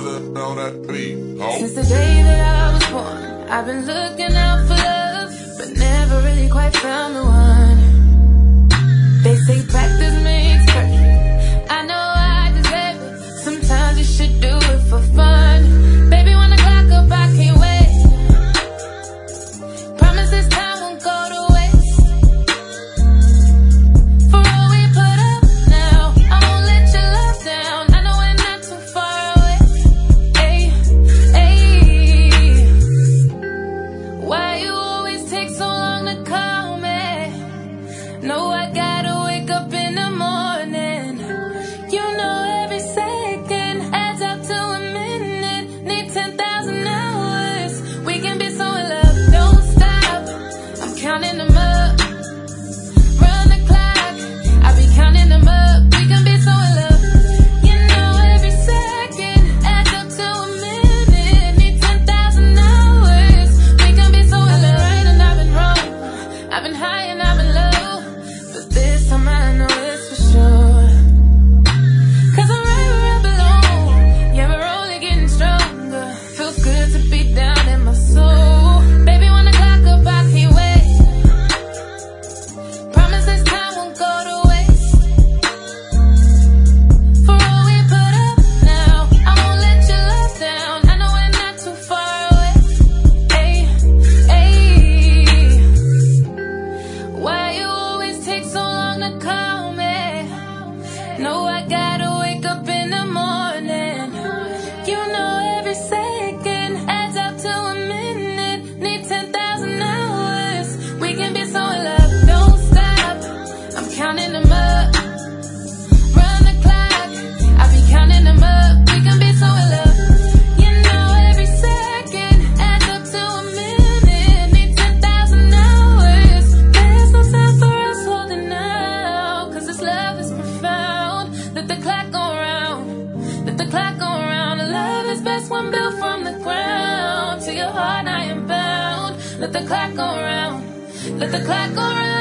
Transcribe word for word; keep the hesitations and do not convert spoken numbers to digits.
on that beat. Oh. Since the day that I was born, I've been looking out for love, but never really quite found the one. They say practice makes perfect. I know I deserve it. Sometimes you should do it for fun. Baby, when the clock up, I can't wait. Promise this time won't go to waste. For all we put up now, I won't let your love down. I know we're not too far away. Ay, ay. Why you always take so long to call me? No, I gotta wake up in the morning. You know every second adds up to a minute. Need ten thousand hours. We can be so in love, don't stop. I'm counting them up. Run the clock, I be counting them up. We can be so in love. You know every second adds up to a minute. Need ten thousand hours. We can be so in love. Right and I've been wrong. I've been high and I've been low, but this time I know it's for sure. Cause I'm right where I belong. Yeah, we're only getting stronger. Feels good to be down in my soul. Baby, when the clock up, I can't wait. Promise this time won't go to waste. For all we put up now, I won't let your love down. I know we're not too far away. Ay, ay. Why you always take so long to call me? No, I gotta wake up in the morning. You know every second adds up to a minute. Need ten thousand hours. We can be so in love, don't stop. I'm counting them up. Run the clock, I be counting them up. We can be so in love. You know every second adds up to a minute. Need ten thousand hours. There's no time for us holding out, cause this love is profound. Let the clock go round, let the clock go round. Love is best when built from the ground. To your heart I am bound. Let the clock go round, let the clock go round.